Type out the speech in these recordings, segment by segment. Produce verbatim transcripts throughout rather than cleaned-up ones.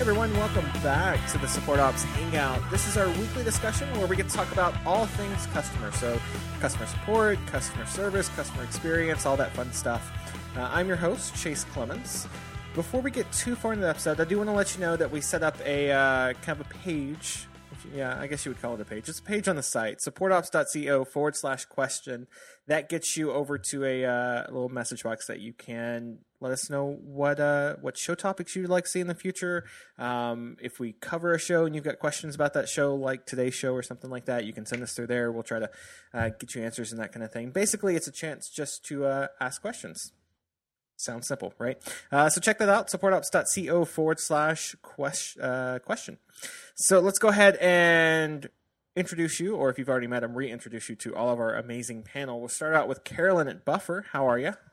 everyone, welcome back to the Support Ops Hangout. This is our weekly discussion where we get to talk about all things customer. So customer support, customer service, customer experience, all that fun stuff. Uh, I'm your host, Chase Clemens. Before we get too far into the episode, I do want to let you know that we set up a uh, kind of a page. Yeah, I guess you would call it a page. It's a page on the site, supportops.co forward slash question. That gets you over to a uh, little message box that you can let us know what uh, what show topics you'd like to see in the future. Um, if we cover a show and you've got questions about that show, like today's show or something like that, you can send us through there. We'll try to uh, get you answers and that kind of thing. Basically, it's a chance just to uh, ask questions. Sounds simple, right? Uh, so check that out, supportops.co forward slash question, uh, question. So let's go ahead and introduce you, or if you've already met him, reintroduce you to all of our amazing panel. We'll start out with Carolyn at Buffer. How are you?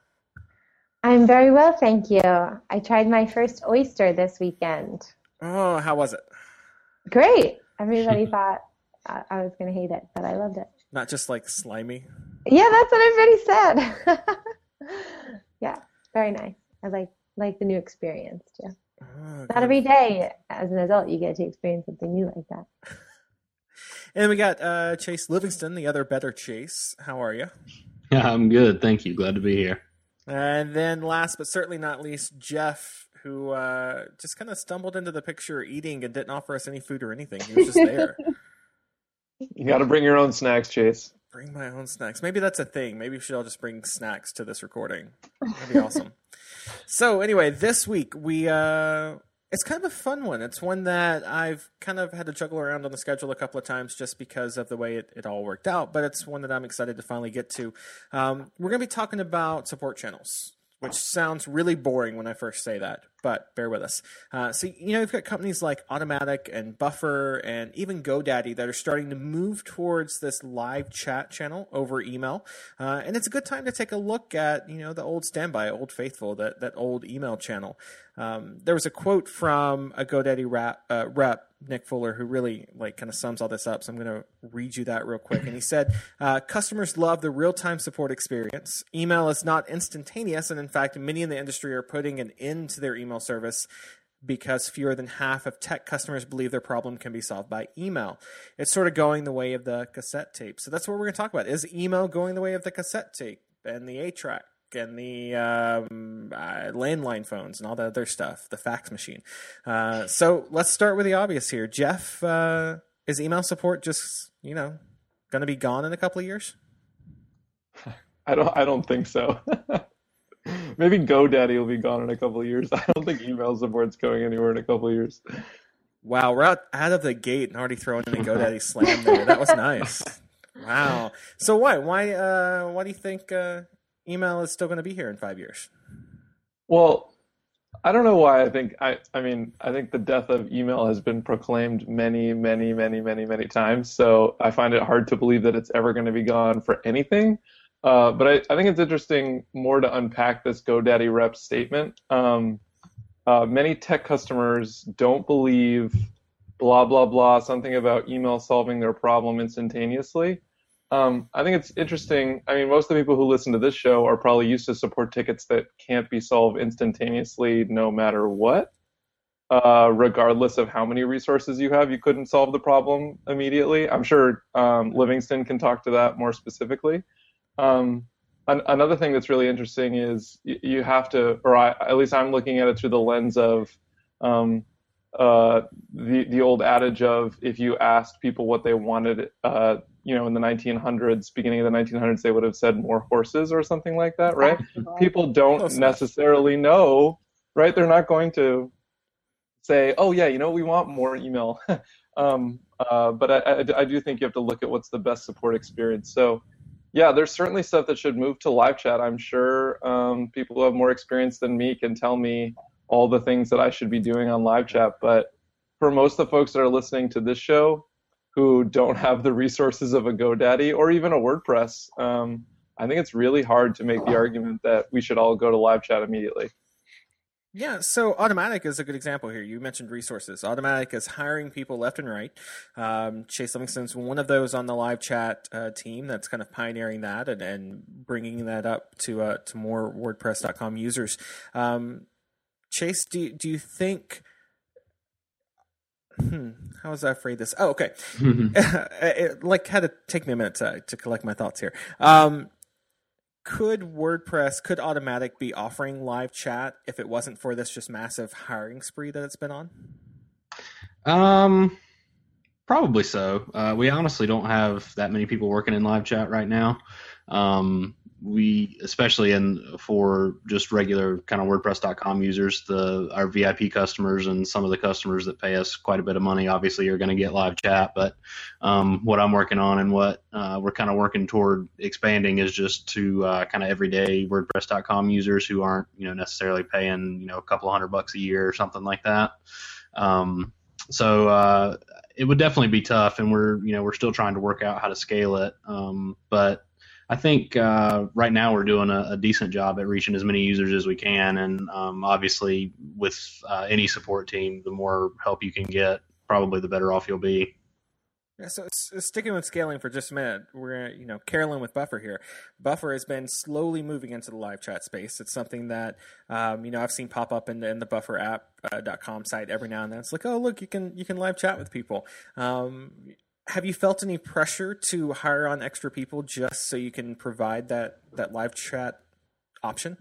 I'm very well, thank you. I tried my first oyster this weekend. Oh, how was it? Great. Everybody thought I, I was going to hate it, but I loved it. Not just like slimy? Yeah, that's what everybody said. Yeah, very nice. I like like the new experience, too. Oh, Not every day as an adult you get to experience something new like that. And then we got uh, Chase Livingston, the other better Chase. How are you? Yeah, I'm good. Thank you. Glad to be here. And then last but certainly not least, Jeff, who uh, just kind of stumbled into the picture eating and didn't offer us any food or anything. He was just there. You got to bring your own snacks, Chase. Bring my own snacks. Maybe that's a thing. Maybe we should all just bring snacks to this recording. That'd be awesome. So anyway, this week we uh, it's kind of a fun one. It's one that I've kind of had to juggle around on the schedule a couple of times just because of the way it, it all worked out. But it's one that I'm excited to finally get to. Um, we're going to be talking about support channels, which sounds really boring when I first say that, but bear with us. Uh, so, you know, you've got companies like Automattic and Buffer and even GoDaddy that are starting to move towards this live chat channel over email. Uh, and it's a good time to take a look at, you know, the old standby, old faithful, that, that old email channel. Um, there was a quote from a GoDaddy rap, uh, rep, Nick Fuller, who really like kind of sums all this up. So I'm going to read you that real quick. And he said, uh, customers love the real-time support experience. Email is not instantaneous. And in fact, many in the industry are putting an end to their email service because fewer than half of tech customers believe their problem can be solved by email. It's sort of going the way of the cassette tape. So that's what we're going to talk about. Is email going the way of the cassette tape and the eight track? And the um, uh, landline phones and all that other stuff, the fax machine. Uh, so let's start with the obvious here. Jeff, uh, is email support just, you know, going to be gone in a couple of years? I don't. I don't think so. Maybe GoDaddy will be gone in a couple of years. I don't think email support's going anywhere in a couple of years. Wow, we're out, out of the gate and already throwing in a GoDaddy slam there. That was nice. Wow. So what? Why? Uh, why do you think? Uh, Email is still going to be here in five years? Well, I don't know why. I think I. I mean, I think the death of email has been proclaimed many, many, many, many, many times. So I find it hard to believe that it's ever going to be gone for anything. Uh, but I, I think it's interesting more to unpack this GoDaddy rep statement. Um, uh, many tech customers don't believe blah blah blah something about email solving their problem instantaneously. Um, I think it's interesting. I mean, most of the people who listen to this show are probably used to support tickets that can't be solved instantaneously no matter what. Uh, regardless of how many resources you have, you couldn't solve the problem immediately. I'm sure um, Livingston can talk to that more specifically. Um, an- another thing that's really interesting is y- you have to, or I, at least I'm looking at it through the lens of um, uh, the the old adage of if you asked people what they wanted, uh, you know, in the nineteen hundreds, beginning of the nineteen hundreds, they would have said more horses or something like that, right? People don't necessarily know, right? They're not going to say, oh, yeah, you know, we want more email. um, uh, but I, I, I do think you have to look at what's the best support experience. So, yeah, there's certainly stuff that should move to live chat. I'm sure um, people who have more experience than me can tell me all the things that I should be doing on live chat. But for most of the folks that are listening to this show who don't have the resources of a GoDaddy or even a WordPress, um, I think it's really hard to make the argument that we should all go to live chat immediately. Yeah, so Automattic is a good example here. You mentioned resources. Automattic is hiring people left and right. Um, Chase Livingston's one of those on the live chat uh, team that's kind of pioneering that and, and bringing that up to uh, to more WordPress dot com users. Um, Chase, do do you think hmm, how was I phrase this? Oh, okay. It like had to take me a minute to to collect my thoughts here. Um, could WordPress, could Automattic be offering live chat if it wasn't for this just massive hiring spree that it's been on? Um, probably so. Uh, we honestly don't have that many people working in live chat right now. Um, we, especially in for just regular kind of WordPress dot com users, the our V I P customers and some of the customers that pay us quite a bit of money, obviously, are going to get live chat. But um, what I'm working on and what uh, we're kind of working toward expanding is just to uh, kind of everyday WordPress dot com users who aren't, you know, necessarily paying, you know, a couple of hundred bucks a year or something like that. Um, so uh, it would definitely be tough, and we're, you know, we're still trying to work out how to scale it. Um, but I think uh, right now we're doing a, a decent job at reaching as many users as we can, and um, obviously with uh, any support team, the more help you can get, probably the better off you'll be. Yeah, so s- sticking with scaling for just a minute, we're you know Carolyn with Buffer here. Buffer has been slowly moving into the live chat space. It's something that um, you know I've seen pop up in the, in the Buffer app uh, .com site every now and then. It's like, oh look, you can you can live chat with people. Um, Have you felt any pressure to hire on extra people just so you can provide that, that live chat option?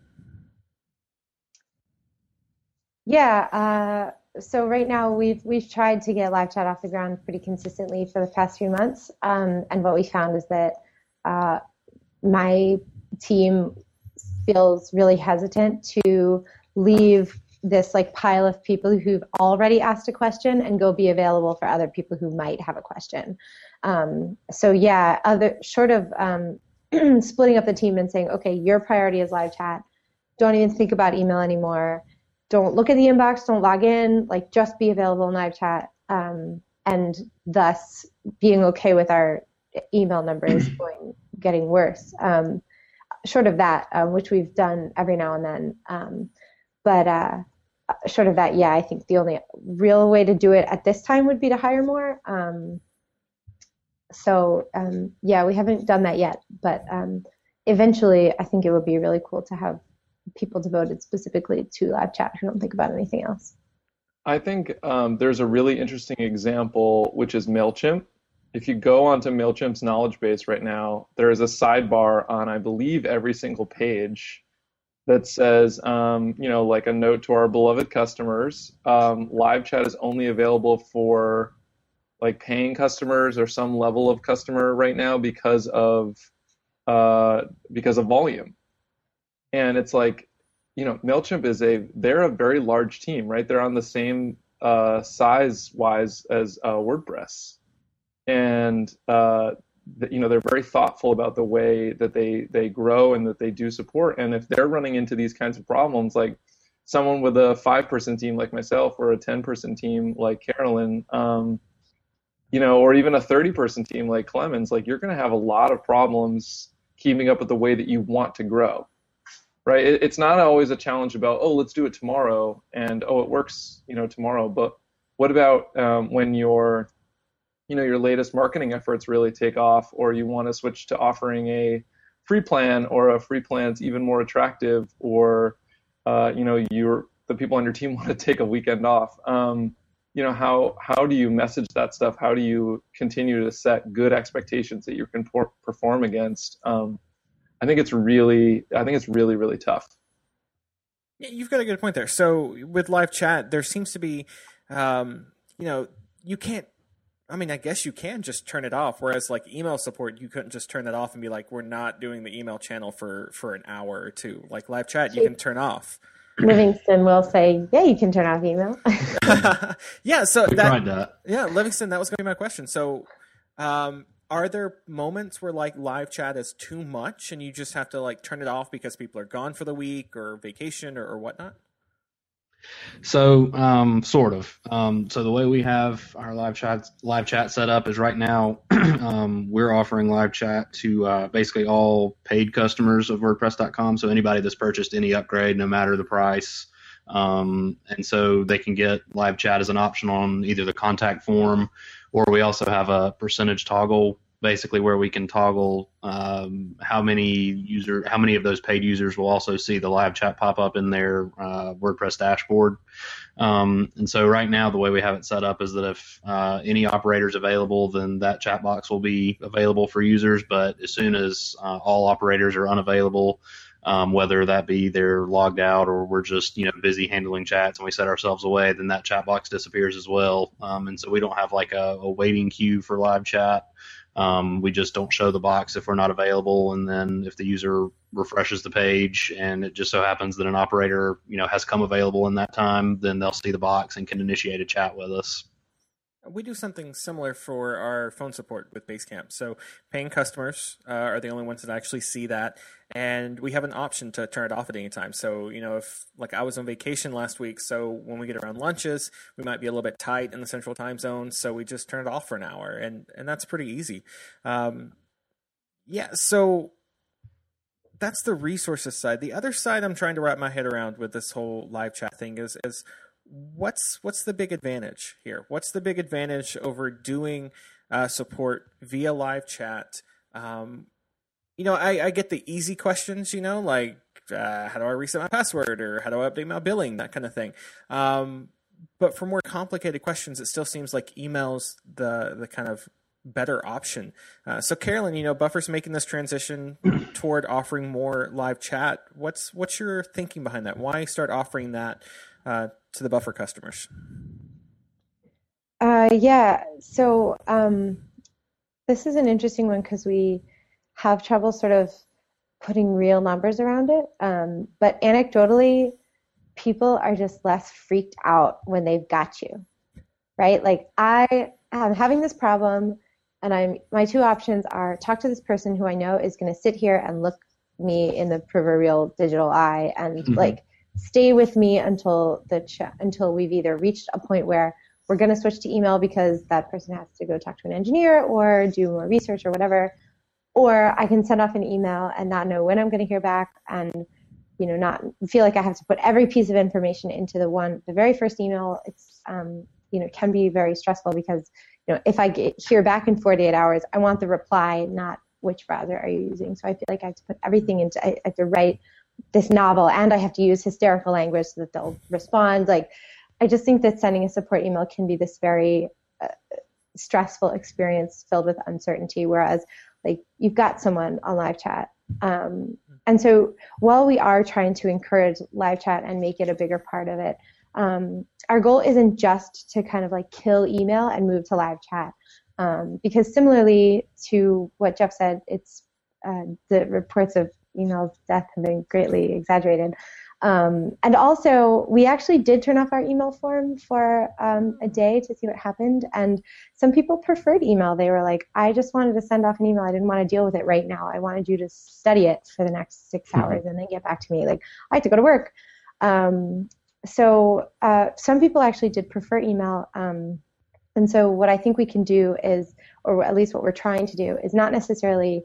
Yeah. Uh, so right now we've we've tried to get live chat off the ground pretty consistently for the past few months, um, and what we found is that uh, my team feels really hesitant to leave this like pile of people who've already asked a question and go be available for other people who might have a question. Um, so yeah, other short of um, splitting up the team and saying, okay, your priority is live chat. Don't even think about email anymore. Don't look at the inbox. Don't log in. Like just be available in live chat. Um, and thus being okay with our email numbers going getting worse. Um, short of that, uh, which we've done every now and then. Um, But uh, short of that, yeah, I think the only real way to do it at this time would be to hire more. Um, so, um, yeah, we haven't done that yet. But um, eventually, I think it would be really cool to have people devoted specifically to live chat who don't think about anything else. I think um, there's a really interesting example, which is MailChimp. If you go onto MailChimp's knowledge base right now, there is a sidebar on, I believe, every single page that says, um, you know, like a note to our beloved customers, um, live chat is only available for like paying customers or some level of customer right now because of uh, because of volume. And it's like, you know, MailChimp is a, they're a very large team, right? They're on the same uh, size-wise as uh, WordPress. And uh, you know, they're very thoughtful about the way that they, they grow and that they do support. And if they're running into these kinds of problems, like someone with a five-person team like myself or a ten-person team like Carolyn, um, you know, or even a thirty-person team like Clemens, like you're going to have a lot of problems keeping up with the way that you want to grow, right? It, it's not always a challenge about, oh, let's do it tomorrow, and oh, it works, you know, tomorrow. But what about um, when you're you know, your latest marketing efforts really take off, or you want to switch to offering a free plan, or a free plan's even more attractive, or, uh, you know, you're, the people on your team want to take a weekend off. Um, you know, how, how do you message that stuff? How do you continue to set good expectations that you can por- perform against? Um, I think it's really, I think it's really, really tough. Yeah, you've got a good point there. So with live chat, there seems to be, um, you know, you can't, I mean, I guess you can just turn it off, whereas like email support, you couldn't just turn it off and be like, we're not doing the email channel for, for an hour or two. Like live chat, you can turn off. Livingston will say, yeah, you can turn off email. yeah, so We that, tried that. yeah, Livingston, that was going to be my question. So um, are there moments where like live chat is too much and you just have to like turn it off because people are gone for the week or vacation or, or whatnot? So, um, sort of. Um, so the way we have our live chat live chat set up is right now um, we're offering live chat to uh, basically all paid customers of WordPress dot com. So anybody that's purchased any upgrade, no matter the price, um, and so they can get live chat as an option on either the contact form, or we also have a percentage toggle basically where we can toggle um, how many user, how many of those paid users will also see the live chat pop up in their uh, WordPress dashboard. Um, and so right now, the way we have it set up is that if uh, any operator is available, then that chat box will be available for users. But as soon as uh, all operators are unavailable, um, whether that be they're logged out or we're just you know busy handling chats and we set ourselves away, then that chat box disappears as well. Um, and so we don't have like a, a waiting queue for live chat. Um, we just don't show the box if we're not available, and then if the user refreshes the page and it just so happens that an operator, you know, has come available in that time, then they'll see the box and can initiate a chat with us. We do something similar for our phone support with Basecamp. So paying customers uh, are the only ones that actually see that, and we have an option to turn it off at any time. So, you know, if like I was on vacation last week, so when we get around lunches, we might be a little bit tight in the central time zone, so we just turn it off for an hour, and and that's pretty easy. Um, yeah, so that's the resources side. The other side I'm trying to wrap my head around with this whole live chat thing is is what's what's the big advantage here? What's the big advantage over doing uh, support via live chat? Um, you know, I, I get the easy questions, you know, like uh, how do I reset my password or how do I update my billing, that kind of thing. Um, but for more complicated questions, it still seems like email's the the kind of better option. Uh, so Carolyn, you know, Buffer's making this transition toward offering more live chat. What's what's your thinking behind that? Why start offering that uh, to the Buffer customers? Uh, yeah, so um, this is an interesting one because we have trouble sort of putting real numbers around it. Um, but anecdotally, people are just less freaked out when they've got you, right? Like I am having this problem, and I'm my two options are talk to this person who I know is going to sit here and look me in the proverbial digital eye and mm-hmm. like stay with me until the ch- until we've either reached a point where we're going to switch to email because that person has to go talk to an engineer or do more research or whatever, or I can send off an email and not know when I'm going to hear back and, you know, not feel like I have to put every piece of information into the one, the very first email. It's, um, you know, can be very stressful because, you know, if I get, hear back in forty-eight hours, I want the reply, not which browser are you using. So I feel like I have to put everything into, I have to write this novel and I have to use hysterical language so that they'll respond. Like, I just think that sending a support email can be this very uh, stressful experience filled with uncertainty, whereas like you've got someone on live chat. Um, and so while we are trying to encourage live chat and make it a bigger part of it, um, our goal isn't just to kind of like kill email and move to live chat. Um, because similarly to what Jeff said, it's uh, the reports of email death have been greatly exaggerated. Um, and also, we actually did turn off our email form for um, a day to see what happened. And some people preferred email. They were like, I just wanted to send off an email. I didn't want to deal with it right now. I wanted you to study it for the next six mm-hmm. hours and then get back to me. Like, I have to go to work. Um, so uh, some people actually did prefer email. Um, and so what I think we can do is, or at least what we're trying to do, is not necessarily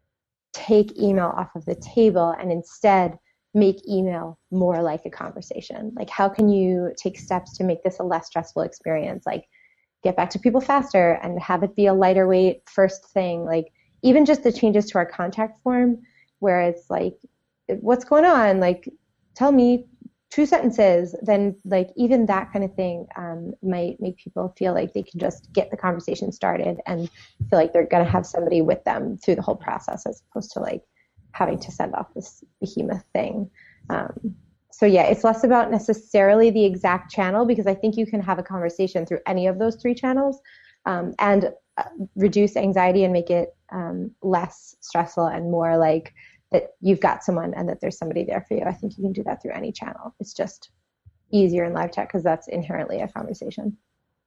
take email off of the table and instead make email more like a conversation. Like, how can you take steps to make this a less stressful experience? Like, get back to people faster and have it be a lighter weight first thing. Like, even just the changes to our contact form where it's like, what's going on? Like, tell me two sentences. Then, like, even that kind of thing um, might make people feel like they can just get the conversation started and feel like they're going to have somebody with them through the whole process, as opposed to like having to send off this behemoth thing. Um, so yeah, it's less about necessarily the exact channel, because I think you can have a conversation through any of those three channels um, and uh, reduce anxiety and make it um, less stressful and more like that you've got someone and that there's somebody there for you. I think you can do that through any channel. It's just easier in live chat because that's inherently a conversation.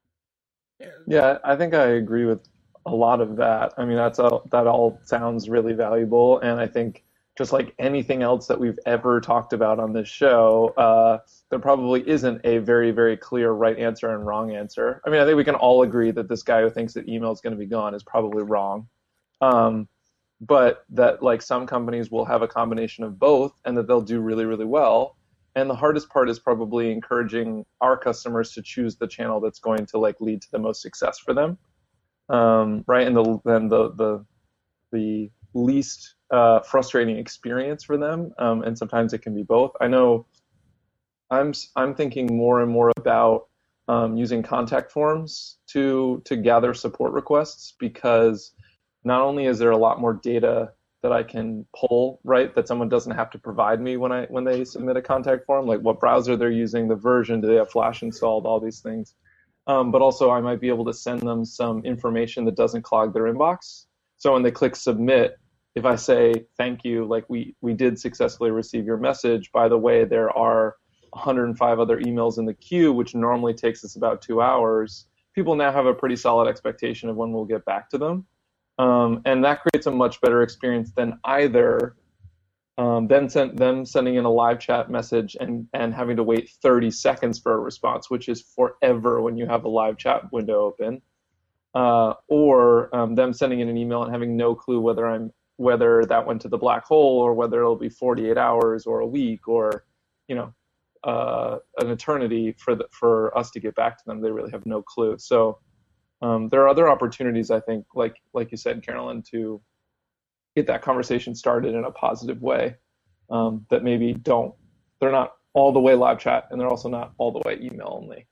Yeah, I think I agree with a lot of that. I mean, that's all, that all sounds really valuable, and I think just like anything else that we've ever talked about on this show, uh, there probably isn't a very, very clear right answer and wrong answer. I mean, I think we can all agree that this guy who thinks that email is going to be gone is probably wrong, um, but that like some companies will have a combination of both, and that they'll do really, really well. And the hardest part is probably encouraging our customers to choose the channel that's going to like lead to the most success for them. um, right? And the then the the the least uh, frustrating experience for them, um, and sometimes it can be both. I know I'm I'm thinking more and more about um, using contact forms to to gather support requests, because not only is there a lot more data that I can pull, right, that someone doesn't have to provide me when I when they submit a contact form, like what browser they're using, the version, do they have Flash installed, all these things. Um, but also I might be able to send them some information that doesn't clog their inbox. So when they click submit, if I say, thank you, like we, we did successfully receive your message, by the way, there are one hundred five other emails in the queue, which normally takes us about two hours, people now have a pretty solid expectation of when we'll get back to them. Um, and that creates a much better experience than either um, them, send, them sending in a live chat message and, and having to wait thirty seconds for a response, which is forever when you have a live chat window open, uh, or um, them sending in an email and having no clue whether I'm whether that went to the black hole or whether it'll be forty-eight hours or a week or, you know, uh, an eternity for the, for us to get back to them. They really have no clue. So. Um, there are other opportunities, I think, like like you said, Carolyn, to get that conversation started in a positive way um, that maybe don't, they're not all the way live chat, and they're also not all the way email only.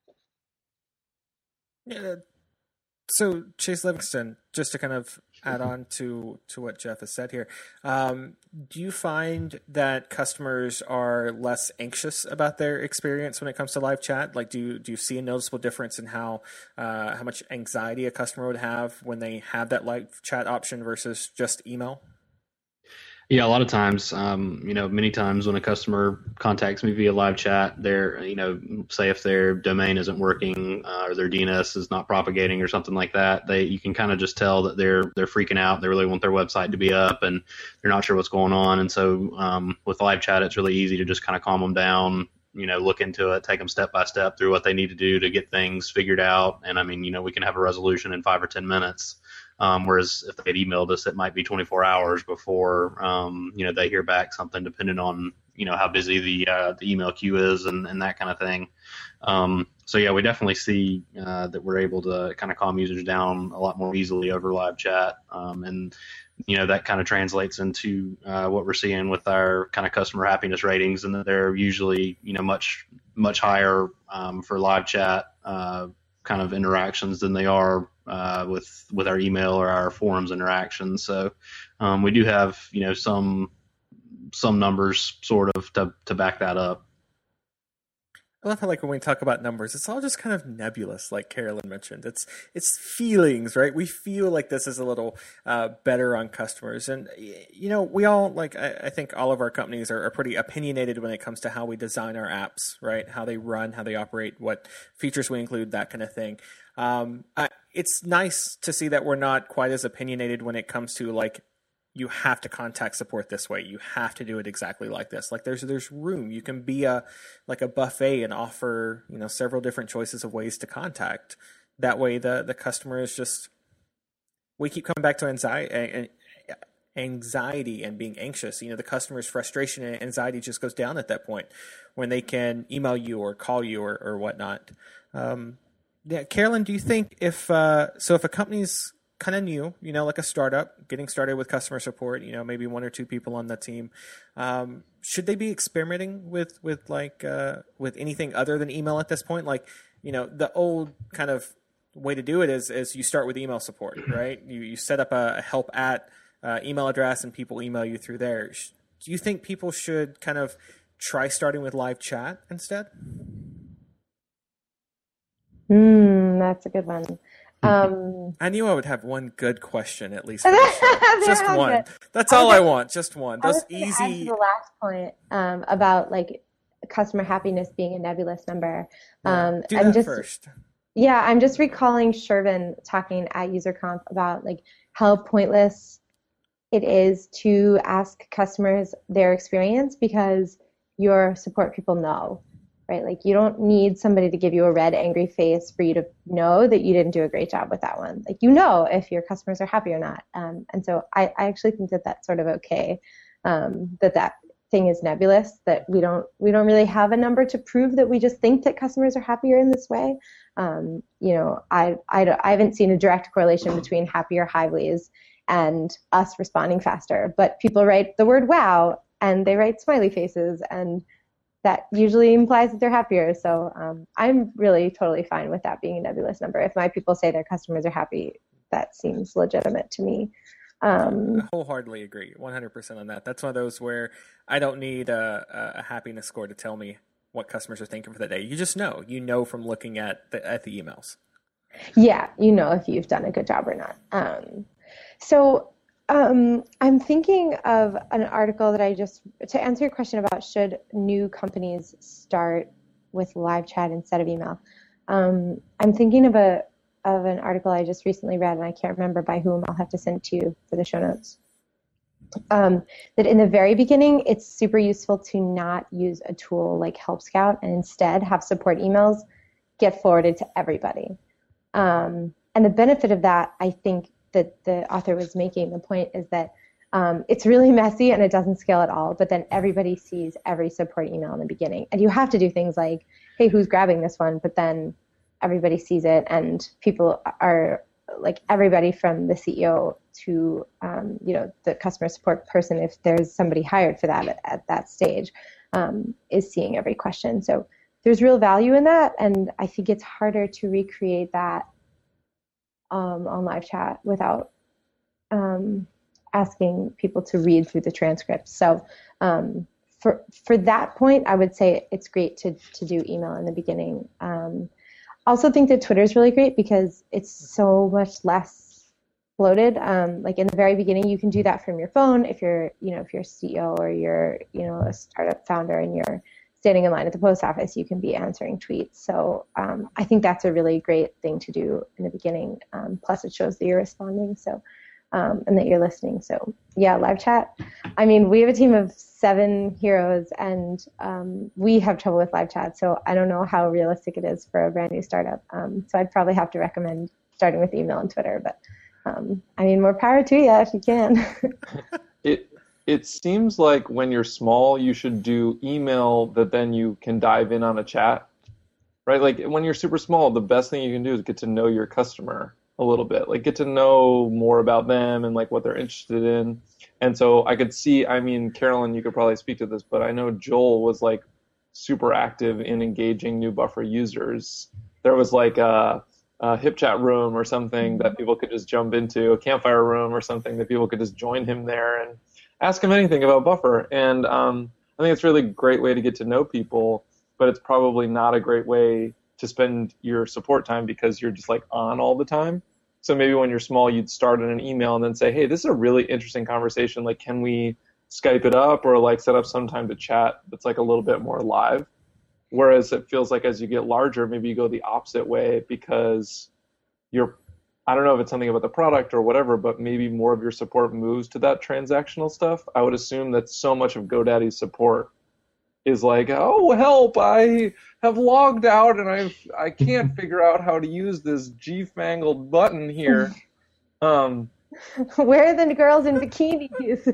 Yeah. So, Chase Livingston, just to kind of add on to, to what Jeff has said here, um, do you find that customers are less anxious about their experience when it comes to live chat? Like, do you, do you see a noticeable difference in how uh, how much anxiety a customer would have when they have that live chat option versus just email? Yeah, a lot of times, um, you know, many times when a customer contacts me via live chat, they're, you know, say if their domain isn't working uh, or their D N S is not propagating or something like that, they you can kind of just tell that they're they're freaking out. They really want their website to be up and they're not sure what's going on. And so um, with live chat, it's really easy to just kind of calm them down, you know, look into it, take them step by step through what they need to do to get things figured out. And I mean, you know, we can have a resolution in five or ten minutes. Um, whereas if they had emailed us, it might be twenty-four hours before, um, you know, they hear back something, depending on, you know, how busy the uh, the email queue is and, and that kind of thing. Um, so, yeah, we definitely see uh, that we're able to kind of calm users down a lot more easily over live chat. Um, and, you know, that kind of translates into uh, what we're seeing with our kind of customer happiness ratings, and that they're usually, you know, much, much higher um, for live chat uh, kind of interactions than they are uh, with with our email or our forums interactions. So um, we do have, you know, some some numbers sort of to, to back that up. I love how, like, when we talk about numbers, it's all just kind of nebulous, like Carolyn mentioned. It's it's feelings, right? We feel like this is a little uh, better on customers. And, you know, we all, like, I, I think all of our companies are, are pretty opinionated when it comes to how we design our apps, right? How they run, how they operate, what features we include, that kind of thing. Um, I, it's nice to see that we're not quite as opinionated when it comes to, like, you have to contact support this way. You have to do it exactly like this. Like there's there's room. You can be a like a buffet and offer, you know, several different choices of ways to contact. That way the, the customer is just, we keep coming back to anxiety anxiety and being anxious. You know, the customer's frustration and anxiety just goes down at that point when they can email you or call you or, or whatnot. Um, yeah, Carolyn, do you think if uh, so if a company's kind of new, you know, like a startup, getting started with customer support, you know, maybe one or two people on the team, um, should they be experimenting with, with like, uh, with anything other than email at this point? Like, you know, the old kind of way to do it is, is you start with email support, right? You, you set up a help at uh, email address and people email you through there. Do you think people should kind of try starting with live chat instead? Hmm, that's a good one. Um, I knew I would have one good question at least. For this show. Just one. Good. That's all I, I want. Just one. Those easy. Add to the last point um, about like customer happiness being a nebulous number. Um, Do I'm that just, first. Yeah, I'm just recalling Shervin talking at UserConf about like how pointless it is to ask customers their experience because your support people know. Right? Like you don't need somebody to give you a red, angry face for you to know that you didn't do a great job with that one. Like, you know, if your customers are happy or not. Um, and so I, I actually think that that's sort of okay, um, that that thing is nebulous, that we don't we don't really have a number to prove that we just think that customers are happier in this way. Um, you know, I, I, I haven't seen a direct correlation between happier Hivelies and us responding faster, but people write the word wow and they write smiley faces, and that usually implies that they're happier. So um, I'm really totally fine with that being a nebulous number. If my people say their customers are happy, that seems legitimate to me. Um, I wholeheartedly agree, one hundred percent on that. That's one of those where I don't need a, a happiness score to tell me what customers are thinking for the day. You just know. You know from looking at the, at the emails. Yeah, you know if you've done a good job or not. Um, so um, I'm thinking of an article that I just, to answer your question about should new companies start with live chat instead of email. Um, I'm thinking of a of an article I just recently read, and I can't remember by whom. I'll have to send it to you for the show notes. Um, that in the very beginning, it's super useful to not use a tool like Help Scout and instead have support emails get forwarded to everybody. Um, and the benefit of that, I think that the author was making, the point is that um, it's really messy and it doesn't scale at all, but then everybody sees every support email in the beginning. And you have to do things like, hey, who's grabbing this one? But then everybody sees it, and people are like, everybody from the C E O to um, you know, the customer support person, if there's somebody hired for that at, at that stage, um, is seeing every question. So there's real value in that, and I think it's harder to recreate that um, on live chat without um, asking people to read through the transcripts. So um, for for that point, I would say it's great to to do email in the beginning. Um, also think that Twitter is really great because it's so much less bloated. Um, like in the very beginning, you can do that from your phone if you're, you know, if you're a C E O or you're, you know, a startup founder and you're standing in line at the post office, you can be answering tweets. So um, I think that's a really great thing to do in the beginning. Um, plus, it shows that you're responding. So. Um, and that you're listening. So yeah, live chat. I mean, we have a team of seven heroes, and um, we have trouble with live chat. So I don't know how realistic it is for a brand new startup. Um, so I'd probably have to recommend starting with email and Twitter. But um, I mean, more power to you if you can. it it seems like when you're small, you should do email that then you can dive in on a chat, right? Like when you're super small, the best thing you can do is get to know your customer a little bit, like get to know more about them and like what they're interested in. And so I could see, I mean, Carolyn, you could probably speak to this, but I know Joel was like super active in engaging new Buffer users. There was like a, a HipChat room or something that people could just jump into, a campfire room or something that people could just join him there and ask him anything about Buffer. And um, I think it's a really great way to get to know people, but it's probably not a great way to spend your support time because you're just like on all the time. So maybe when you're small, you'd start in an email and then say, hey, this is a really interesting conversation. Like, can we Skype it up or like set up some time to chat that's like a little bit more live? Whereas it feels like as you get larger, maybe you go the opposite way because you're, I don't know if it's something about the product or whatever, but maybe more of your support moves to that transactional stuff. I would assume that so much of GoDaddy's support is like, oh, help, I have logged out and I've, I can't figure out how to use this G-fangled button here. Um, Where are the girls in bikinis?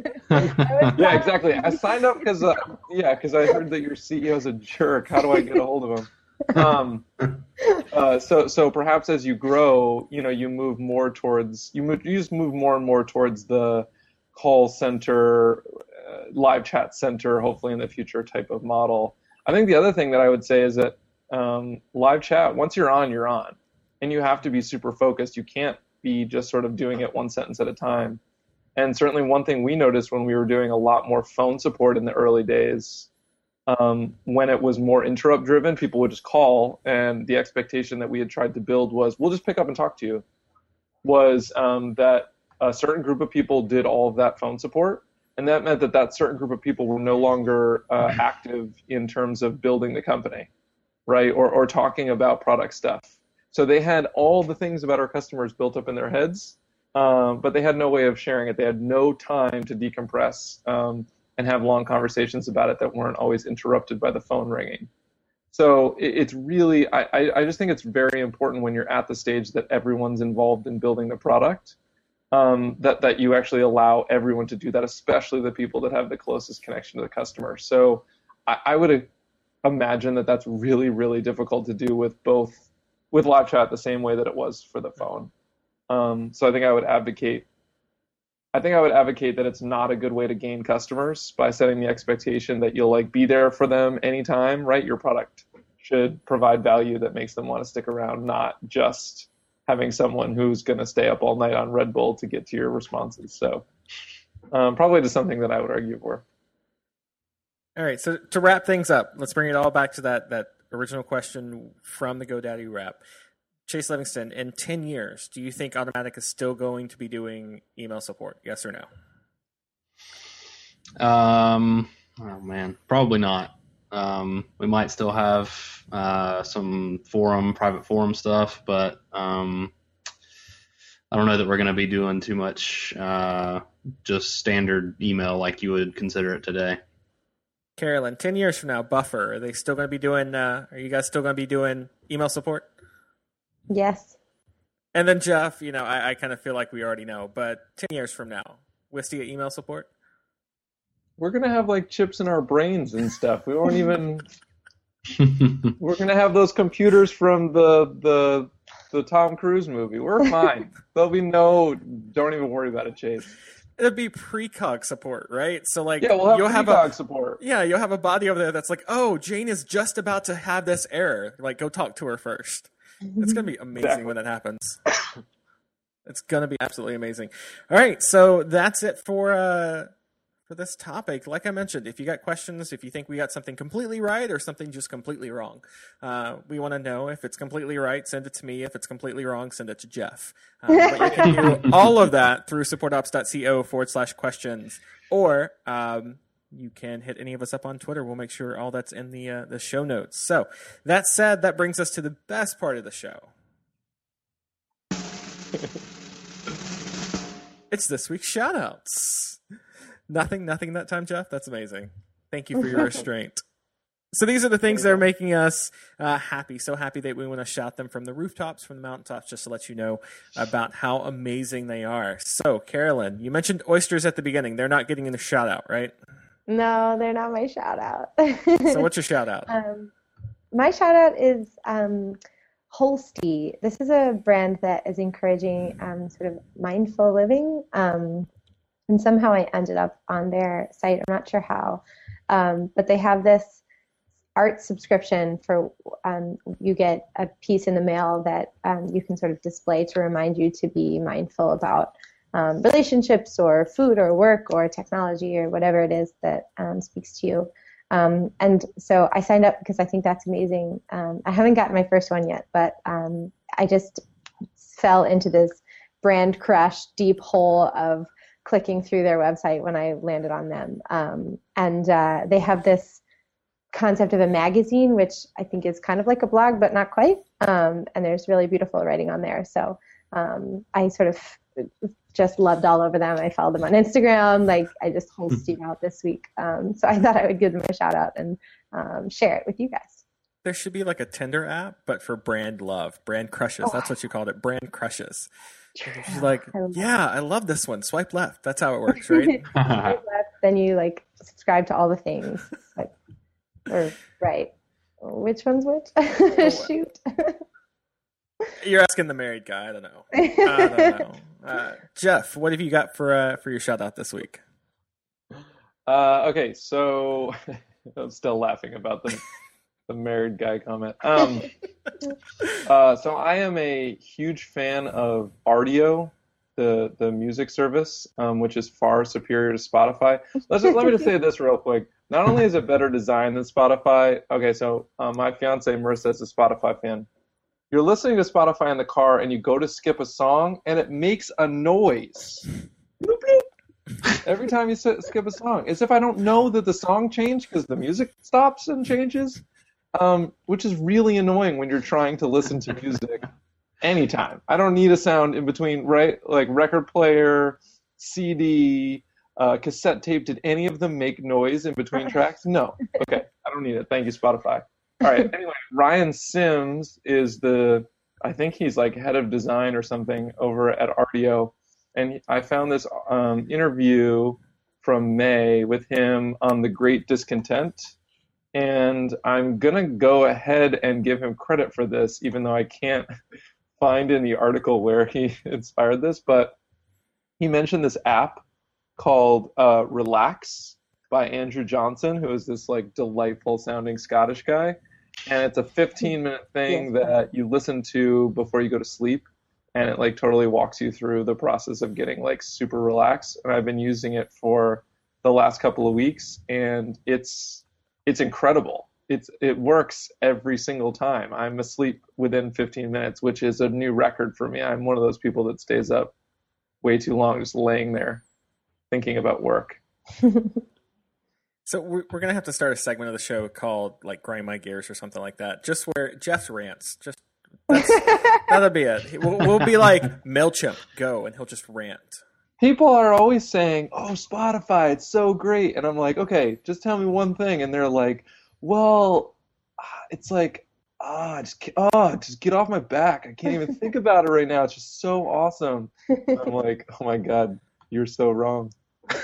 yeah, exactly. I signed up because, uh, yeah, because I heard that your C E O's a jerk. How do I get a hold of him? Um, uh, so, so perhaps as you grow, you know, you move more towards, you, move, you just move more and more towards the call center, Uh, live chat center, hopefully in the future type of model. I think the other thing that I would say is that um, live chat, once you're on, you're on. And you have to be super focused. You can't be just sort of doing it one sentence at a time. And certainly one thing we noticed when we were doing a lot more phone support in the early days, um, when it was more interrupt driven, people would just call, and the expectation that we had tried to build was, we'll just pick up and talk to you, was um, that a certain group of people did all of that phone support. And that meant that that certain group of people were no longer uh, active in terms of building the company, right, or, or talking about product stuff. So they had all the things about our customers built up in their heads, um, but they had no way of sharing it. They had no time to decompress um, and have long conversations about it that weren't always interrupted by the phone ringing. So it, it's really, I, I just think it's very important when you're at the stage that everyone's involved in building the product, um, that that you actually allow everyone to do that, especially the people that have the closest connection to the customer. So I, I would imagine that that's really, really difficult to do with both with live chat the same way that it was for the phone. Um, so I think I would advocate. I think I would advocate that it's not a good way to gain customers by setting the expectation that you'll like be there for them anytime, right? Your product should provide value that makes them want to stick around, not just having someone who's going to stay up all night on Red Bull to get to your responses. So um, probably just something that I would argue for. All right, so to wrap things up, let's bring it all back to that that original question from the GoDaddy wrap. Chase Livingston, in ten years, do you think Automattic is still going to be doing email support? Yes or no? Um, oh man, probably not. Um, we might still have uh, some forum, private forum stuff, but um, I don't know that we're going to be doing too much uh, just standard email like you would consider it today. Carolyn, ten years from now, Buffer, are they still going to be doing, uh, are you guys still going to be doing email support? Yes. And then Jeff, you know, I, I kind of feel like we already know, but ten years from now, Wistia email support? We're going to have like chips in our brains and stuff. We won't even, we're going to have those computers from the, the, the Tom Cruise movie. We're fine. There'll be no, don't even worry about it, Chase. It'll be precog support, right? So like, yeah, we'll have you'll precog have a, support. Yeah, you'll have a body over there that's like, oh, Jane is just about to have this error. Like, go talk to her first. It's going to be amazing exactly. when that happens. It's going to be absolutely amazing. All right, so that's it for uh, for this topic. Like I mentioned, if you got questions, if you think we got something completely right or something just completely wrong, uh, we want to know. If it's completely right, send it to me. If it's completely wrong, send it to Jeff. Um, but you can do all of that through supportops.co forward slash questions, or um, you can hit any of us up on Twitter. We'll make sure all that's in the uh, the show notes. So that said, that brings us to the best part of the show. It's this week's shout-outs. Nothing, nothing that time, Jeff? That's amazing. Thank you for your restraint. So these are the things that are making us uh, happy, so happy that we want to shout them from the rooftops, from the mountaintops, just to let you know about how amazing they are. So, Carolyn, you mentioned oysters at the beginning. They're not getting in the shout-out, right? No, they're not my shout-out. So what's your shout-out? Um, my shout-out is um, Holsti. This is a brand that is encouraging um, sort of mindful living. Um, and somehow I ended up on their site. I'm not sure how. Um, but they have this art subscription for um, you get a piece in the mail that um, you can sort of display to remind you to be mindful about um, relationships or food or work or technology or whatever it is that um, speaks to you. Um, and so I signed up because I think that's amazing. Um, I haven't gotten my first one yet, but um, I just fell into this brand crush deep hole of clicking through their website when I landed on them. Um, and uh, they have this concept of a magazine, which I think is kind of like a blog, but not quite. Um, and there's really beautiful writing on there. So um, I sort of just loved all over them. I followed them on Instagram. Like I just hosted out this week. Um, so I thought I would give them a shout out and um, share it with you guys. There should be like a Tinder app, but for brand love, brand crushes. Oh. That's what you called it, brand crushes. She's like, I yeah, I love this one. Swipe left. That's how it works, right? Swipe left, then you like subscribe to all the things. Like, or right. Which one's which? Oh, shoot. You're asking the married guy. I don't know. I don't know. Uh, Jeff, what have you got for uh, for your shout out this week? Uh, okay, so I'm still laughing about the the married guy comment. Um, uh, so I am a huge fan of Rdio, the the music service, um, which is far superior to Spotify. Let's just, let me just say this real quick. Not only is it better designed than Spotify. Okay, so uh, my fiance Marissa is a Spotify fan. You're listening to Spotify in the car and you go to skip a song and it makes a noise. Bloop, bloop. Every time you skip a song. As if I don't know that the song changed because the music stops and changes, um, which is really annoying when you're trying to listen to music anytime. I don't need a sound in between, right? Like record player, C D, uh, cassette tape. Did any of them make noise in between tracks? No. Okay, I don't need it. Thank you, Spotify. All right. Anyway, Ryan Sims is the, I think he's like head of design or something over at Rdio. and I found this um, interview from May with him on the Great Discontent, and I'm gonna go ahead and give him credit for this, even though I can't find in the article where he inspired this. But he mentioned this app called uh, Relax by Andrew Johnson, who is this like delightful sounding Scottish guy, and it's a fifteen minute thing yes. that you listen to before you go to sleep, and it like totally walks you through the process of getting like super relaxed. And I've been using it for the last couple of weeks, and it's it's incredible. It's it works every single time. I'm asleep within fifteen minutes, which is a new record for me. I'm one of those people that stays up way too long just laying there thinking about work. So we're, we're going to have to start a segment of the show called like Grind My Gears or something like that, just where Jeff's rants. Just that's, that'll be it. We'll, we'll be like, MailChimp, go, and he'll just rant. People are always saying, oh, Spotify, it's so great. And I'm like, okay, just tell me one thing. And they're like, well, it's like, ah, just, oh, just get off my back. I can't even think about it right now. It's just so awesome. I'm like, oh my God, you're so wrong.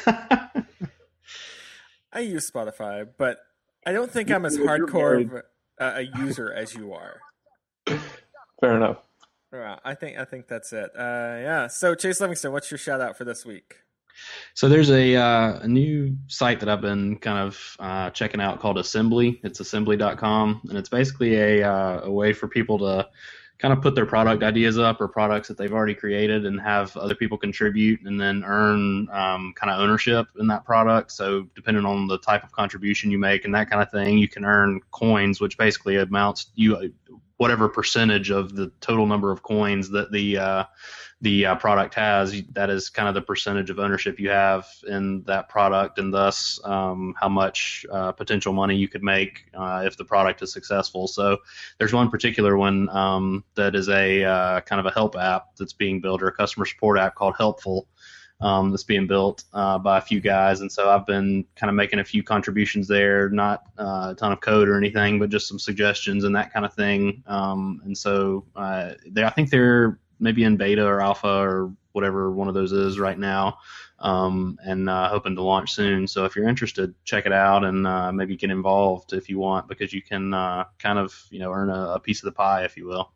I use Spotify, but I don't think I'm as hardcore of a, a user as you are. Fair enough. Well, I think I think that's it. Uh, yeah. So Chase Livingston, what's your shout out for this week? So there's a uh, a new site that I've been kind of uh, checking out called Assembly. It's assembly dot com, and it's basically a uh, a way for people to kind of put their product ideas up or products that they've already created and have other people contribute and then earn um, kind of ownership in that product. So depending on the type of contribution you make and that kind of thing, you can earn coins, which basically amounts you whatever percentage of the total number of coins that the uh, the uh, product has. That is kind of the percentage of ownership you have in that product, and thus um, how much uh, potential money you could make uh, if the product is successful. So there's one particular one um, that is a uh, kind of a help app that's being built, or a customer support app called Helpful. Um, that's being built uh, by a few guys, and so I've been kind of making a few contributions there, not uh, a ton of code or anything, but just some suggestions and that kind of thing. Um, and so uh, they, I think they're maybe in beta or alpha or whatever one of those is right now, um, and uh, hoping to launch soon. So if you're interested, check it out and uh, maybe get involved if you want, because you can uh, kind of you know earn a, a piece of the pie, if you will.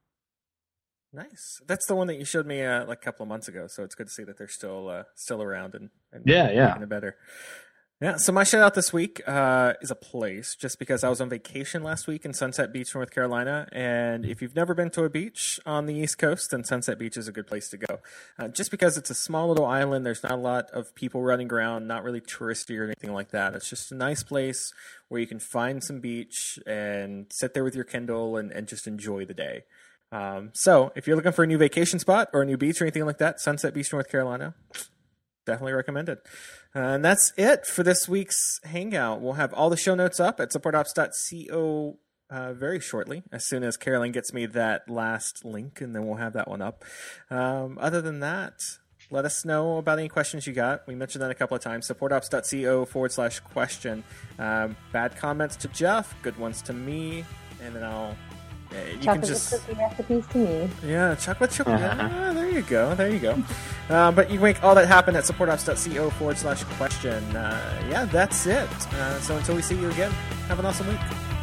Nice. That's the one that you showed me uh, like a couple of months ago. So it's good to see that they're still uh, still around and, and yeah, yeah, making it better. Yeah. So my shout out this week uh, is a place, just because I was on vacation last week in Sunset Beach, North Carolina. And if you've never been to a beach on the East Coast, then Sunset Beach is a good place to go. Uh, just because it's a small little island, there's not a lot of people running around, not really touristy or anything like that. It's just a nice place where you can find some beach and sit there with your Kindle and, and just enjoy the day. Um, so if you're looking for a new vacation spot or a new beach or anything like that, Sunset Beach, North Carolina, definitely recommended. Uh, and that's it for this week's Hangout. We'll have all the show notes up at support ops dot co uh, very shortly, as soon as Caroline gets me that last link, and then we'll have that one up. Um, other than that, let us know about any questions you got. We mentioned that a couple of times. support ops dot co forward slash question. Um, bad comments to Jeff, good ones to me, and then I'll... Yeah, you chocolate can just, chip cookie recipes to me. Yeah, chocolate chip. Yeah, there you go. There you go. Uh, but you can make all that happen at support ops dot co forward slash question. Uh, yeah, that's it. Uh, so until we see you again, have an awesome week.